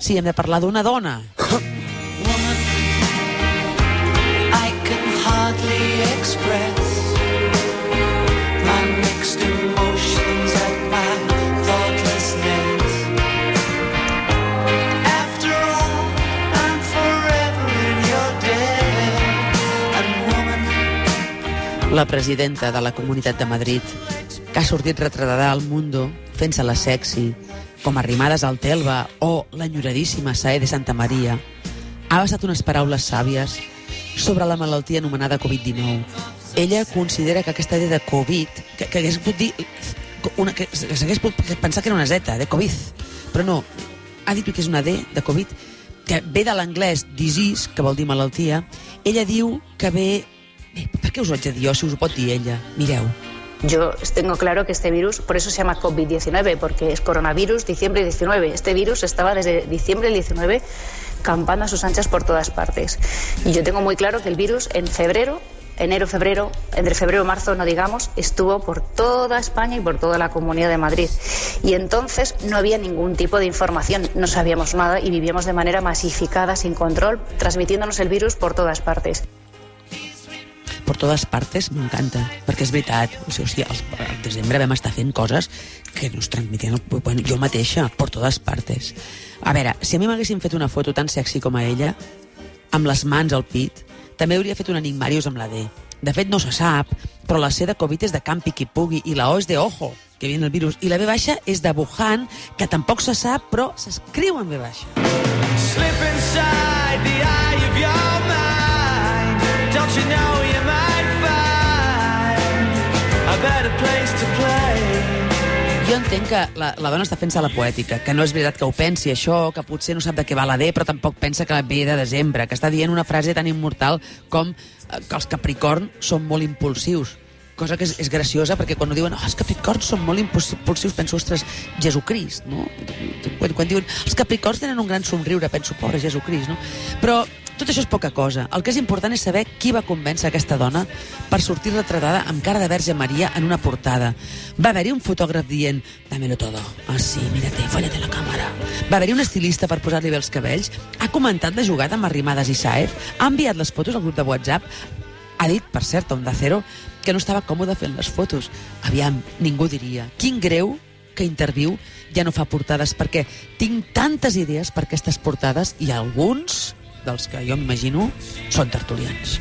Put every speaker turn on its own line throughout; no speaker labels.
Sí, hem de parlar d'una dona.
Woman, I can hardly express my mixed emotions at my thoughtlessness. After all, I'm forever in your debt. And woman,
La presidenta de la Comunitat de Madrid, que ha sortit retratada al Mundo fent-se la sexy, com Arrimadas al Telva o l'enyoradíssima Saé de Santa Maria, ha basat unes paraules sàvies sobre la malaltia anomenada Covid-19. Ella considera que aquesta D de Covid, que hagués pogut dir que s'hagués pogut pensar que era una Z, de Covid, però no, ha dit que és una D de Covid, que ve de l'anglès disease, que vol dir malaltia. Ella diu que ve... Per què us ho haig de dir jo, si us ho pot dir ella? Mireu.
Yo tengo claro que este virus, por eso se llama COVID-19, porque es coronavirus diciembre 19. Este virus estaba desde diciembre del 19 campando a sus anchas por todas partes. Y yo tengo muy claro que el virus en febrero, enero, febrero, entre febrero y marzo, no digamos, estuvo por toda España y por toda la Comunidad de Madrid. Y entonces no había ningún tipo de información, no sabíamos nada y vivíamos de manera masificada, sin control, transmitiéndonos el virus por todas partes.
Per totes partes m'encanta, perquè és veritat, o sigui, al desembre vam estar fent coses que nos transmitien, bueno, jo mateixa, per totes partes. A veure, si a mi m'haguessin fet una foto tan sexy com a ella, amb les mans al pit, també hauria fet un enigmarius amb la D. De fet, no se sap, però la C de Covid és de Campi qui pugui, i la O és de Ojo, que viene el virus, i la B baixa és de Wuhan, que tampoc se sap, però s'escriu en B baixa.
slip inside the eye of your mind. Don't you know you might find a better place to play?
Jo entenc que la dona està fent-se la poètica, que no és veritat que ho pensi això, que potser no sap de què va la D, però tampoc pensa que ve de desembre, que està dient una frase tan immortal com que els Capricorn són molt impulsius. Cosa que és graciosa, perquè quan diuen els Capricorns són molt impulsius, penso, ostres, Jesucrist, no? Quan diuen els Capricorns tenen un gran somriure, penso, pobre Jesucrist, no? Però tot això és poca cosa. El que és important és saber qui va convèncer aquesta dona per sortir retratada amb cara de Verge Maria en una portada. Va haver-hi un fotògraf dient dámelo todo. Ah, sí, mírate, fóllate la càmera. Va haver-hi un estilista per posar-li bé els cabells. Ha comentat la jugada amb Arrimadas i Sáez. Ha enviat les fotos al grup de WhatsApp. Ha dit, per cert, a Onda Cero, que no estava còmode fent les fotos. Aviam, ningú diria. Quin greu que Interviu ja no fa portades, perquè tinc tantes idees per aquestes portades i alguns dels que jo m'imagino són tertulians.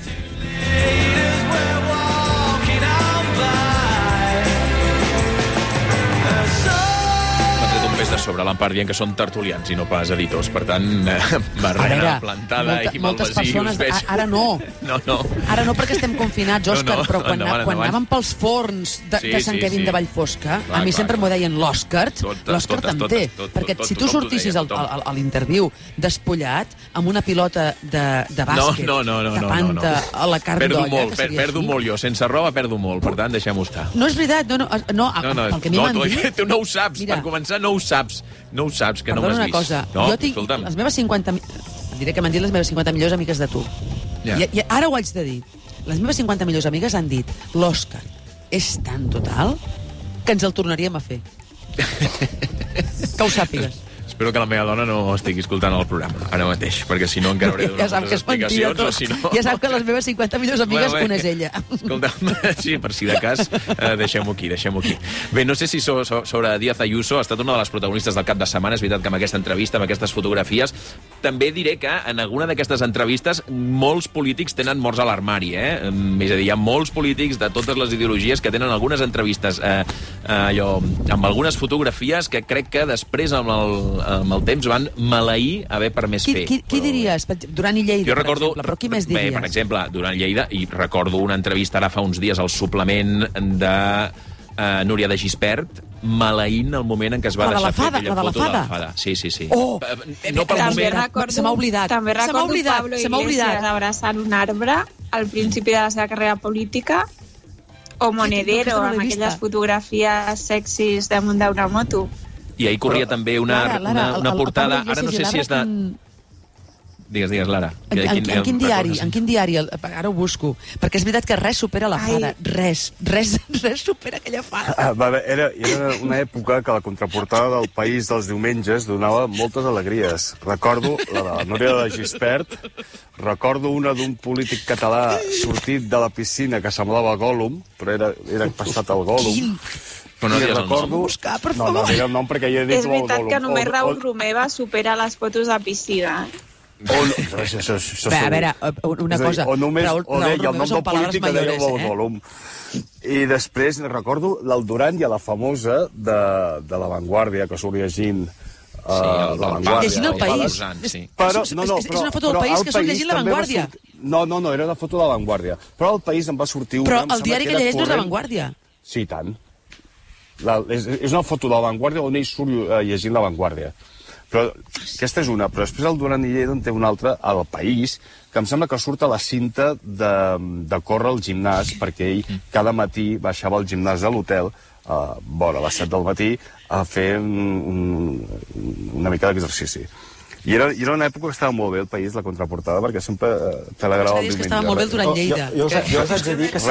De sobre l'Empar dient que són tertulians i no pas editors, per tant, barrera plantada i malvasius.
Ara no.
No.
Ara no, perquè estem confinats, Òscar, però quan anàvem pels forns de Sant Quevin de Vallfosca, a mi sempre m'ho deien l'Òscar també, perquè si tu sortissis a l'Interviu despullat amb una pilota de bàsquet tapant a la carn d'olla...
Perdo molt jo, sense roba perdo molt, per tant, deixem-ho estar.
No és veritat, no, el que a mi m'han dit...
Tu no ho saps, per començar no ho saps. No ho saps, que no m'has vist.
Perdona una cosa, jo tinc les meves 50... Diré que m'han dit les meves 50 millors amigues de tu. I ara ho haig de dir. Les meves 50 millors amigues han dit l'Òscar és tan total que ens el tornaríem a fer. Que ho sàpigues.
Espero que la meva dona no estigui escoltant el programa ara mateix, perquè si no encara hauré de donar moltes explicacions.
Ja sap que les meves 50 millors amigues coneix ella.
Escolta'm, sí, per si de cas, deixem-ho aquí. Bé, no sé si sobre Díaz Ayuso ha estat una de les protagonistes del cap de setmana. És veritat que amb aquesta entrevista, amb aquestes fotografies, també diré que en alguna d'aquestes entrevistes molts polítics tenen morts a l'armari, És a dir, hi ha molts polítics de totes les ideologies que tenen algunes entrevistes amb algunes fotografies que crec que després amb el temps van maleir haver permès fer.
Qui diries? Duran i Lleida, per exemple, però qui més diries?
Bé, per exemple, Duran Lleida, i recordo una entrevista ara fa uns dies al suplement de Núria de Gispert, maleint el moment en què es va deixar fer aquella foto de la fada. Sí.
Oh!
No pel moment...
Se m'ha oblidat.
També recordo Pablo Iglesias abraçant un arbre al principi de la seva carrera política, o Monedero, amb aquelles fotografies sexis damunt d'una moto.
I ahir corria també una portada... Ara no sé si és de... Digues, Lara.
En quin diari? Ara ho busco. Perquè és veritat que res supera la fada. Res supera aquella fada.
Era una època que la contraportada del País dels diumenges donava moltes alegries. Recordo la de la Núria de Gispert, recordo una d'un polític català sortit de la piscina que semblava Gollum, però era passat al Gollum.
Però no digues el nom.
Buscar, per favor.
No, digue el nom perquè ja he dit
És veritat que només Raül Romeva supera les fotos de piscina.
A veure, una cosa.
O només
Raül
deia el nom
són
del polític que deia el Gollum. I després recordo l'Aldurant i a la famosa de La Vanguardia, que surt llegint
llegint El País. És una foto del País que surt llegint La Vanguardia.
No, era una foto de La Vanguardia. Però al País em va sortir una...
Però el diari que llegeix no és La Vanguardia.
Sí, tant. És una foto de La Vanguardia on ell surt llegint La Vanguardia. Però aquesta és una, però després el Duran i Lleida en té una altra, al País, que em sembla que surt a la cinta de córrer al gimnàs, perquè ell cada matí baixava al gimnàs de l'hotel, a les 7 del matí, a fer una mica d'exercici. I era una època que estava molt bé el País, la contraportada, perquè sempre t'alegrava el diumenge.
Que estava molt bé el Duran Lleida.
Jo us haig de dir que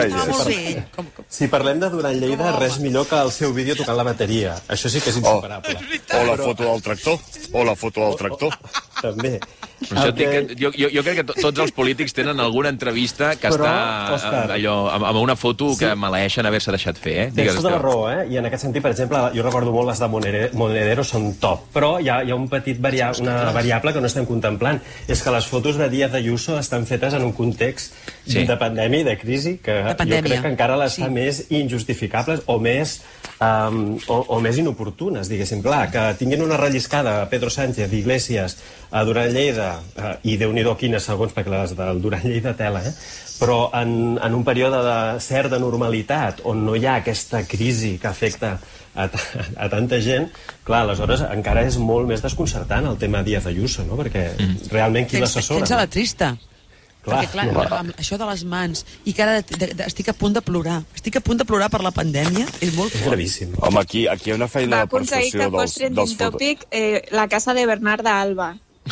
si parlem de Duran Lleida, res millor que el seu vídeo tocant la bateria. Això sí que és insuperable.
O la foto del tractor.
També.
Jo crec que tots els polítics tenen alguna entrevista que està allò amb una foto que maleeixen haver-se deixat fer.
Tens tota la raó, i en aquest sentit, per exemple, jo recordo molt les de Monedero, són top, però hi ha un petit variable que no estem contemplant, és que les fotos de Díaz Ayuso estan fetes en un context de pandèmia i de crisi, que jo crec que encara les fa més injustificables o més inoportunes, diguéssim. Clar, que tinguin una relliscada a Pedro Sánchez, Iglesias, a Duran Lleida, i Déu-n'hi-do quines segons, perquè les del Duran Lleida tela, però en un període de certa normalitat, on no hi ha aquesta crisi que afecta a tanta gent, clar, aleshores encara és molt més desconcertant el tema Díaz Ayuso, no? Perquè realment qui l'assessora...
Tens a la trista. Perquè, clar, això de les mans, i que ara estic a punt de plorar. Estic a punt de plorar per la pandèmia, és molt fort.
Gravíssim.
Home, aquí hi ha una feina de persuasió
dels... Va aconseguir que fos trending topic la casa de Bernarda Alba.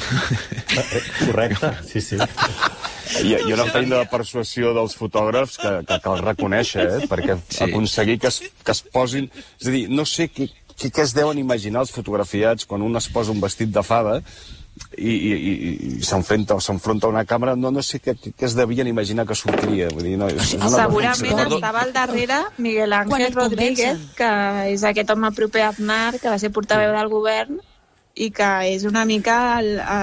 Correcte, sí.
Hi ha una feina de persuasió dels fotògrafs que cal reconèixer, perquè aconseguir que es posin... És a dir, no sé què es deuen imaginar els fotografiats quan un es posa un vestit de fada i s'enfronta a una càmera, no sé què es devien imaginar que sortiria.
Segurament estava al darrere Miguel Ángel Rodríguez, que és aquest home proper a Aznar, que va ser portaveu del govern i que és una mica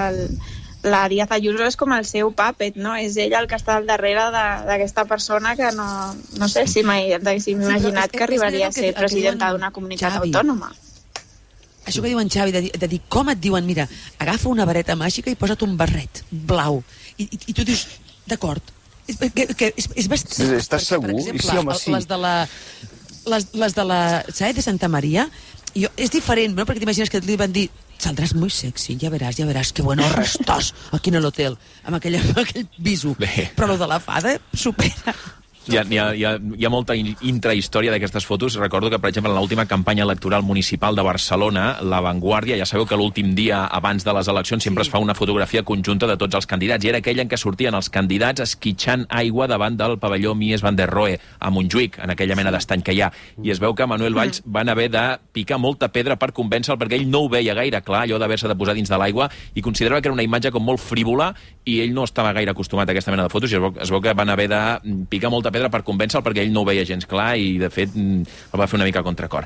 la Díaz Ayuso és com el seu puppet, no? És ell el que està al darrere d'aquesta persona que no sé si mai ens haguéssim imaginat que arribaria a ser presidenta d'una comunitat autònoma.
Això que diuen Xavi, de dir, com et diuen, mira, agafa una vareta màgica i posa't un barret blau. I tu dius, d'acord. És bastant...
Estàs segur?
Per exemple, les de la Saez de Santa Maria, és diferent, no? Perquè t'imagines que li van dir saldràs muy sexy, ya verás, que buenos restos aquí en el hotel, amb aquell viso. Però lo de la fada supera...
Hi ha molta intrahistòria d'aquestes fotos. Recordo que, per exemple, en l'última campanya electoral municipal de Barcelona, La Vanguardia, ja sabeu que l'últim dia abans de les eleccions sempre es fa una fotografia conjunta de tots els candidats, i era aquella en què sortien els candidats esquitxant aigua davant del pavelló Mies van der Rohe, a Montjuïc, en aquella mena d'estany que hi ha. I es veu que Manuel Valls van haver de picar molta pedra per convèncer-lo, perquè ell no ho veia gaire clar, allò d'haver-se de posar dins de l'aigua, i considerava que era una imatge com molt frívola, i ell no estava gaire acostumat a aquesta mena de fotos, i es veu que van haver de picar molta pedra per convèncer-lo, perquè ell no ho veia gens clar i, de fet, el va fer una mica a contracor.